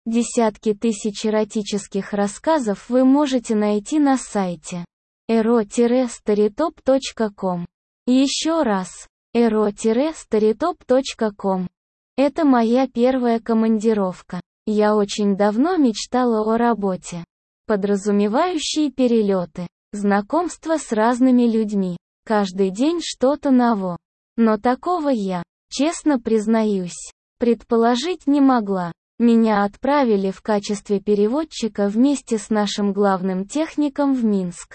Десятки тысяч эротических рассказов вы можете найти на сайте ero-storytop.com. Еще раз, ero-storytop.com. Это моя первая командировка. Я очень давно мечтала о работе, подразумевающей перелеты, знакомство с разными людьми, каждый день что-то новое. Но такого я, честно признаюсь, предположить не могла. Меня отправили в качестве переводчика вместе с нашим главным техником в Минск.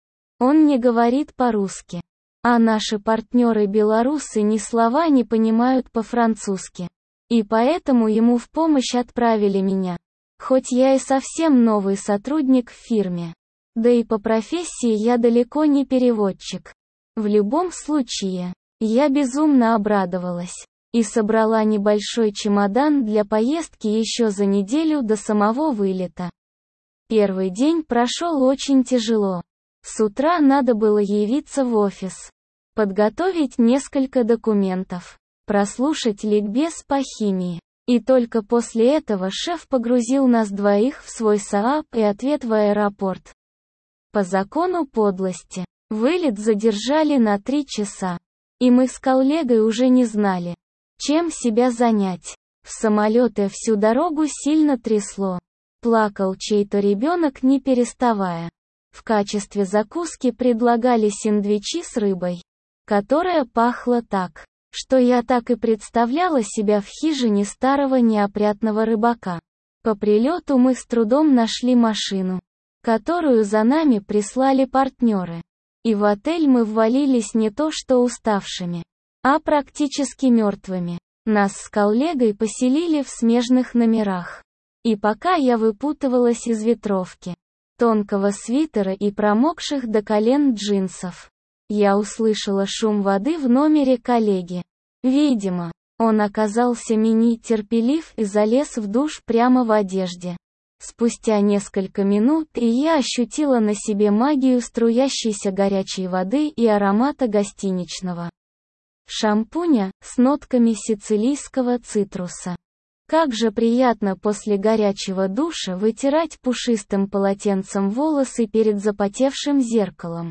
Он не говорит по-русски, а наши партнеры-белорусы ни слова не понимают по-французски. И поэтому ему в помощь отправили меня. Хоть я и совсем новый сотрудник в фирме. Да и по профессии я далеко не переводчик. В любом случае, я безумно обрадовалась. И собрала небольшой чемодан для поездки еще за неделю до самого вылета. Первый день прошел очень тяжело. С утра надо было явиться в офис, подготовить несколько документов, прослушать ликбез по химии. И только после этого шеф погрузил нас двоих в свой СААП и ответ в аэропорт. По закону подлости, вылет задержали на 3 часа. И мы с коллегой уже не знали, чем себя занять. В самолете всю дорогу сильно трясло. Плакал чей-то ребенок не переставая. В качестве закуски предлагали сэндвичи с рыбой, которая пахла так, что я так и представляла себя в хижине старого неопрятного рыбака. По прилету мы с трудом нашли машину, которую за нами прислали партнеры. И в отель мы ввалились не то что уставшими, а практически мертвыми. Нас с коллегой поселили в смежных номерах. И пока я выпутывалась из ветровки, тонкого свитера и промокших до колен джинсов, я услышала шум воды в номере коллеги. Видимо, он оказался терпелив и залез в душ прямо в одежде. Спустя несколько минут и я ощутила на себе магию струящейся горячей воды и аромата гостиничного шампуня с нотками сицилийского цитруса. Как же приятно после горячего душа вытирать пушистым полотенцем волосы перед запотевшим зеркалом.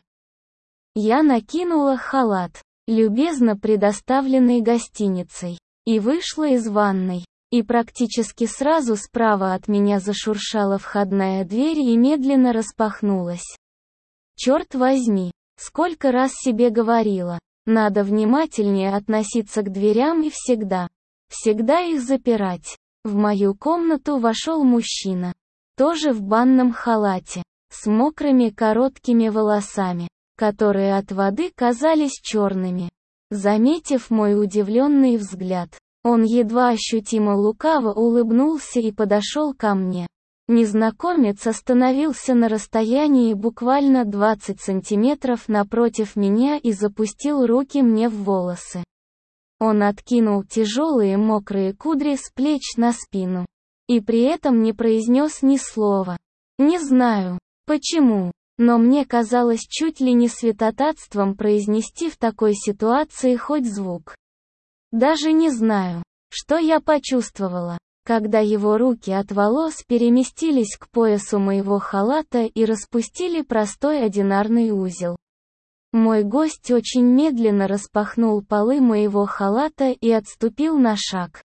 Я накинула халат, любезно предоставленный гостиницей, и вышла из ванной. И практически сразу справа от меня зашуршала входная дверь и медленно распахнулась. Черт возьми, сколько раз себе говорила, надо внимательнее относиться к дверям и всегда их запирать. В мою комнату вошел мужчина, тоже в банном халате, с мокрыми короткими волосами, которые от воды казались черными. Заметив мой удивленный взгляд, он едва ощутимо лукаво улыбнулся и подошел ко мне. Незнакомец остановился на расстоянии буквально 20 сантиметров напротив меня и запустил руки мне в волосы. Он откинул тяжелые мокрые кудри с плеч на спину. И при этом не произнес ни слова. Не знаю, почему, но мне казалось чуть ли не святотатством произнести в такой ситуации хоть звук. Даже не знаю, что я почувствовала, когда его руки от волос переместились к поясу моего халата и распустили простой одинарный узел. Мой гость очень медленно распахнул полы моего халата и отступил на шаг,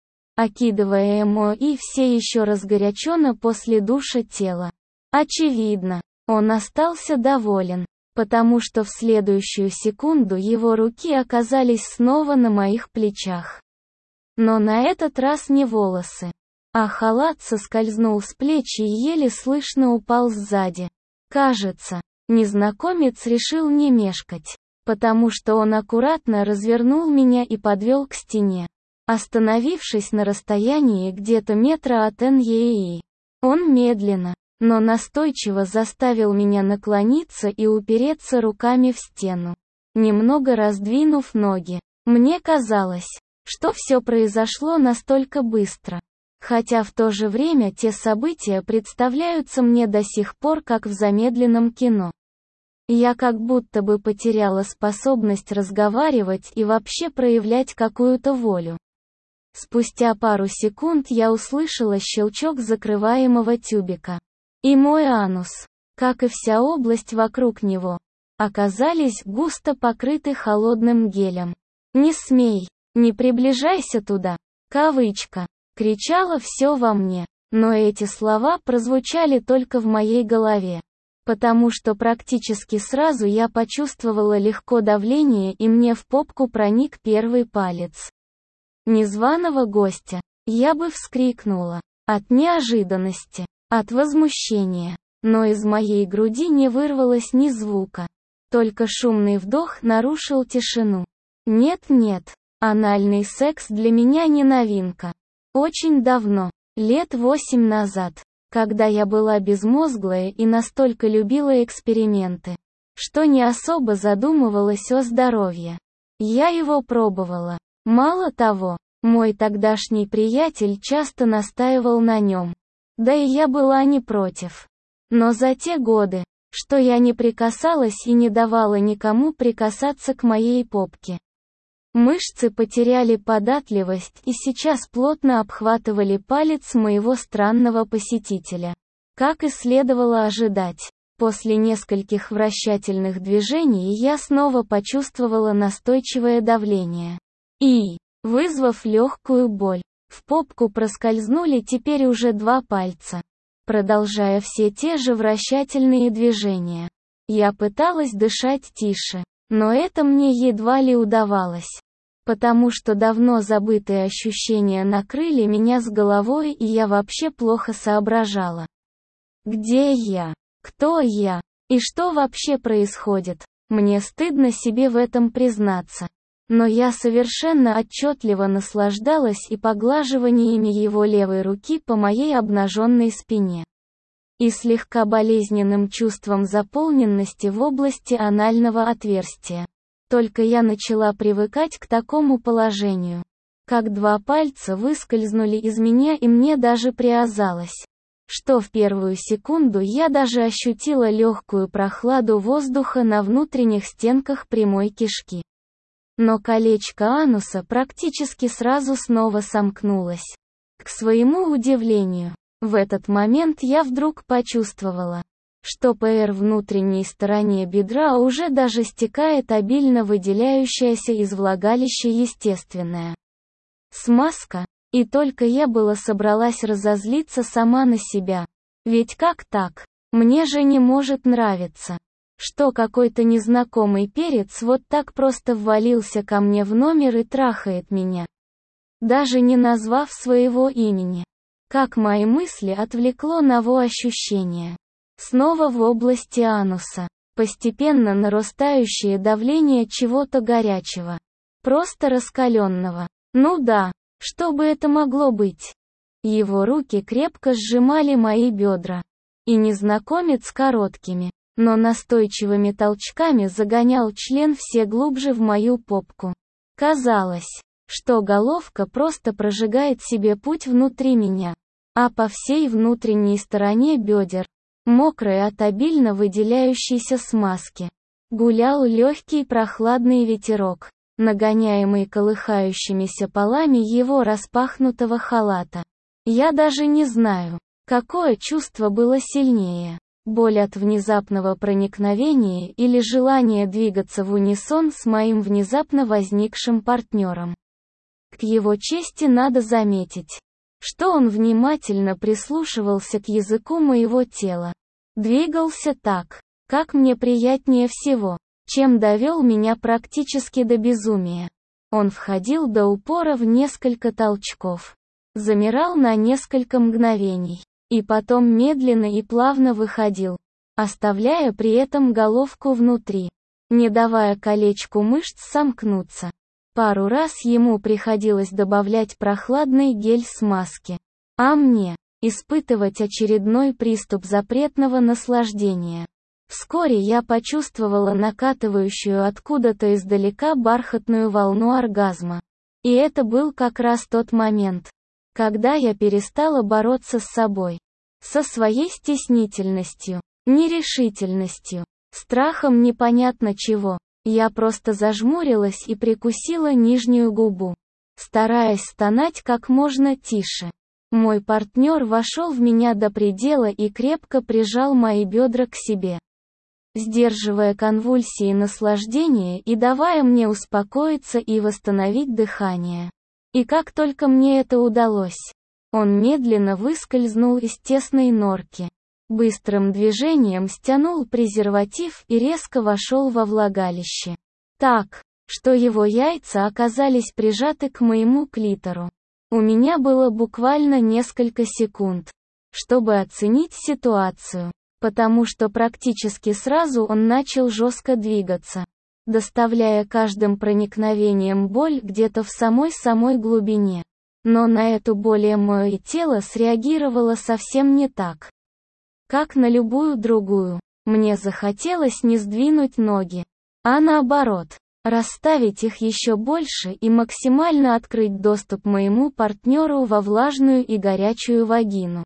окидывая и все еще разгоряченно после душа тело. Очевидно, он остался доволен, потому что в следующую секунду его руки оказались снова на моих плечах. Но на этот раз не волосы, а халат соскользнул с плеч и еле слышно упал сзади. Кажется, незнакомец решил не мешкать, потому что он аккуратно развернул меня и подвел к стене, остановившись на расстоянии где-то метра от НЕИ. Он медленно, но настойчиво заставил меня наклониться и упереться руками в стену, немного раздвинув ноги. Мне казалось, что все произошло настолько быстро, хотя в то же время те события представляются мне до сих пор как в замедленном кино. Я как будто бы потеряла способность разговаривать и вообще проявлять какую-то волю. Спустя пару секунд я услышала щелчок закрываемого тюбика. И мой анус, как и вся область вокруг него, оказались густо покрыты холодным гелем. «Не смей, не приближайся туда!» Кавычка. Кричало все во мне, но эти слова прозвучали только в моей голове. Потому что практически сразу я почувствовала легко давление, и мне в попку проник первый палец незваного гостя. Я бы вскрикнула от неожиданности, от возмущения, но из моей груди не вырвалось ни звука. Только шумный вдох нарушил тишину. Нет, анальный секс для меня не новинка. Очень давно, лет 8 назад, когда я была безмозглая и настолько любила эксперименты, что не особо задумывалась о здоровье. Я его пробовала. Мало того, мой тогдашний приятель часто настаивал на нем. Да и я была не против. Но за те годы, что я не прикасалась и не давала никому прикасаться к моей попке, мышцы потеряли податливость и сейчас плотно обхватывали палец моего странного посетителя. Как и следовало ожидать, после нескольких вращательных движений я снова почувствовала настойчивое давление. И, вызвав легкую боль, в попку проскользнули теперь уже 2 пальца. Продолжая все те же вращательные движения, я пыталась дышать тише, но это мне едва ли удавалось. Потому что давно забытые ощущения накрыли меня с головой, и я вообще плохо соображала. Где я? Кто я? И что вообще происходит? Мне стыдно себе в этом признаться. Но я совершенно отчетливо наслаждалась и поглаживаниями его левой руки по моей обнаженной спине, и слегка болезненным чувством заполненности в области анального отверстия. Только я начала привыкать к такому положению. Как 2 пальца выскользнули из меня, и мне даже приозалось, что в первую секунду я даже ощутила легкую прохладу воздуха на внутренних стенках прямой кишки. Но колечко ануса практически сразу снова сомкнулось. К своему удивлению, в этот момент я вдруг почувствовала, что по внутренней стороне бедра уже даже стекает обильно выделяющаяся из влагалища естественная смазка, и только я была собралась разозлиться сама на себя. Ведь как так? Мне же не может нравиться, что какой-то незнакомый перец вот так просто ввалился ко мне в номер и трахает меня, даже не назвав своего имени. Как мои мысли отвлекло ново ощущение. Снова в области ануса. Постепенно нарастающее давление чего-то горячего. Просто раскаленного. Ну да, что бы это могло быть? Его руки крепко сжимали мои бедра. И незнакомец короткими, но настойчивыми толчками загонял член все глубже в мою попку. Казалось, что головка просто прожигает себе путь внутри меня, а по всей внутренней стороне бедер, мокрой от обильно выделяющейся смазки, гулял легкий прохладный ветерок, нагоняемый колыхающимися полами его распахнутого халата. Я даже не знаю, какое чувство было сильнее. Боль от внезапного проникновения или желание двигаться в унисон с моим внезапно возникшим партнером. К его чести надо заметить, что он внимательно прислушивался к языку моего тела. Двигался так, как мне приятнее всего, чем довел меня практически до безумия. Он входил до упора в несколько толчков, замирал на несколько мгновений, и потом медленно и плавно выходил, оставляя при этом головку внутри, не давая колечку мышц сомкнуться. Пару раз ему приходилось добавлять прохладный гель смазки, а мне испытывать очередной приступ запретного наслаждения. Вскоре я почувствовала накатывающую откуда-то издалека бархатную волну оргазма. И это был как раз тот момент, когда я перестала бороться с собой, со своей стеснительностью, нерешительностью, страхом непонятно чего. Я просто зажмурилась и прикусила нижнюю губу. стараясь стонать как можно тише. Мой партнер вошел в меня до предела и крепко прижал мои бедра к себе, сдерживая конвульсии наслаждения и давая мне успокоиться и восстановить дыхание. И как только мне это удалось, он медленно выскользнул из тесной норки, быстрым движением стянул презерватив и резко вошел во влагалище. Так, что его яйца оказались прижаты к моему клитору. У меня было буквально несколько секунд, чтобы оценить ситуацию, потому что практически сразу он начал жестко двигаться, доставляя каждым проникновением боль где-то в самой глубине. Но на эту боль мое тело среагировало совсем не так, как на любую другую. Мне захотелось не сдвинуть ноги, а наоборот, расставить их еще больше и максимально открыть доступ моему партнеру во влажную и горячую вагину.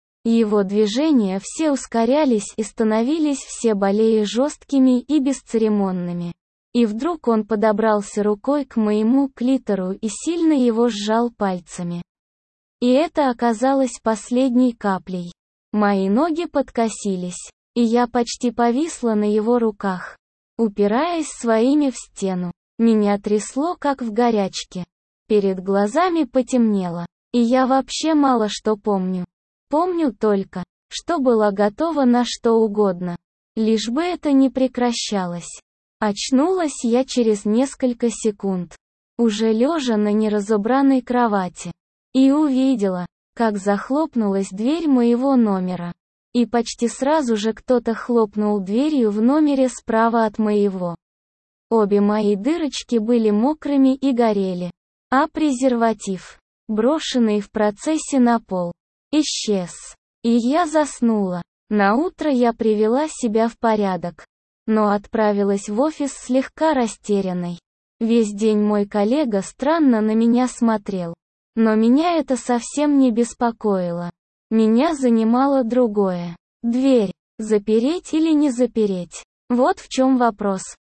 Его движения все ускорялись и становились все более жесткими и бесцеремонными. И вдруг он подобрался рукой к моему клитору и сильно его сжал пальцами. И это оказалось последней каплей. Мои ноги подкосились, и я почти повисла на его руках, упираясь своими в стену. Меня трясло, как в горячке. Перед глазами потемнело, и я вообще мало что помню. Помню только, что была готова на что угодно, лишь бы это не прекращалось. Очнулась я через несколько секунд, уже лежа на неразобранной кровати, и увидела, как захлопнулась дверь моего номера. И почти сразу же кто-то хлопнул дверью в номере справа от моего. Обе мои дырочки были мокрыми и горели, а презерватив, брошенный в процессе на пол, исчез. И я заснула. Наутро я привела себя в порядок, но отправилась в офис слегка растерянной. Весь день мой коллега странно на меня смотрел, но меня это совсем не беспокоило. Меня занимало другое. Дверь. Запереть или не запереть? Вот в чем вопрос.